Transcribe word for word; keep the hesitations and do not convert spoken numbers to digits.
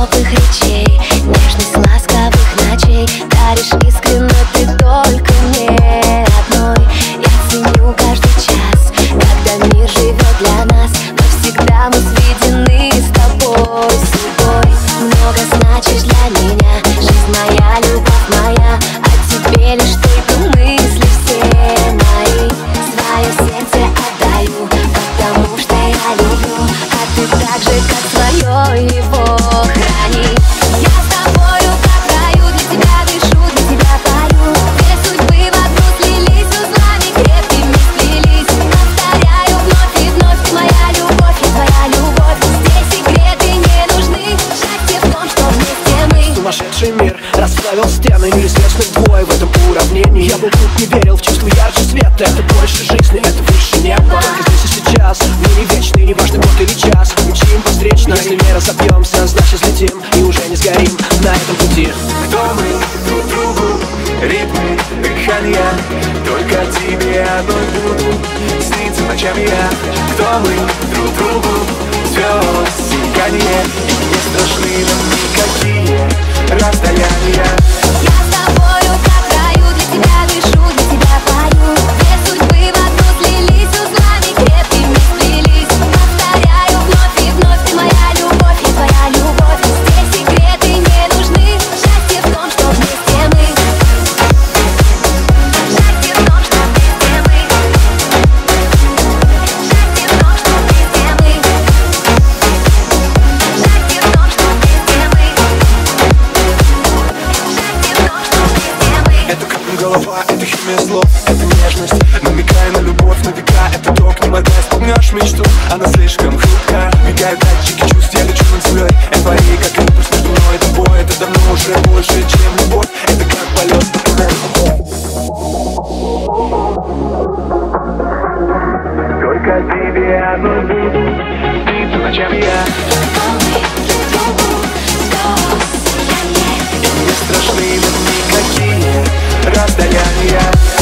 теплых речей, нежность ласковых ночей. Даришь искренне ты только мне одной. Я ценю каждый час, когда мир живет для нас. Навсегда мы сведены с тобой судьбой. Много значишь для меня, жизнь моя, любовь моя. О тебе лишь только мысли все мои. Свое сердце отдаю, потому что я люблю, а ты так же, как свое его храни. Я с тобою как в раю, для тебя дышу, для тебя пою. Две судьбы в одну слились, узлами крепкими сплелись. Повторяю вновь и вновь, ты моя любовь, я твоя любовь. Здесь секреты не нужны, счастье в том, что вместе мы. Сумасшедший мир расправил стены, мир известных двое в этом уравнении. Я был тут, не верил в чувство ярче света. Это больше жизни, это выше неба. Только здесь и сейчас, в мире вечный, неважно год или час. Мчим по встречной, если не разобьемся, значит взлетим и уже не сгорим на этом пути. Кто мы друг другу, ритмы, дыхания. Только тебе одной буду сниться ночами я. Кто мы друг другу, звезд сияние. И не страшны нам никакие расстояния. Я с тобою как в раю, для тебя дышу, для тебя пою. Две судьбы в одну слились, узлами крепкими сплелись. Повторяю вновь и вновь, ты моя любовь, я твоя любовь. Здесь секреты не нужны, счастье в том, что вместе мы. Счастье в том, что вместе мы. Счастье в том, что вместе мы. Счастье в том, что вместе мы. Это как голова, это химия слов, это нежность, намекая на любовь на века. Это то, к ним одна исполнешь мечту, она слишком хрупка. Мигают датчики чувств, я лечу над землей. Это твои, как импульс между мной и тобой. Это давно уже больше, чем любовь. Это как полет по крылу. Только тебе одной буду сниться ночами я. И не страшны нам никакие расстояния.